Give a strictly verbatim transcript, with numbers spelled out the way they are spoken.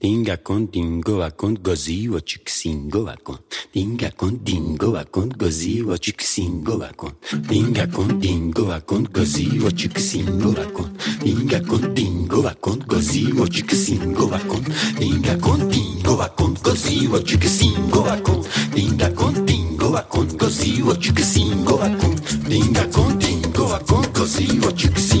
Dinga con dingo a con gozi o chiksingo a con. Dinga con dingo a con gozi o chiksingo a con. Dinga con dingo a con gozi o chiksingo a con. Dinga con dingo a con gozi o chiksingo a con. Dinga con dingo a con gozi o chiksingo a con. Dinga con dingo a con gozi o chiksingo a con. Dinga con dingo a con gozi o chiksingo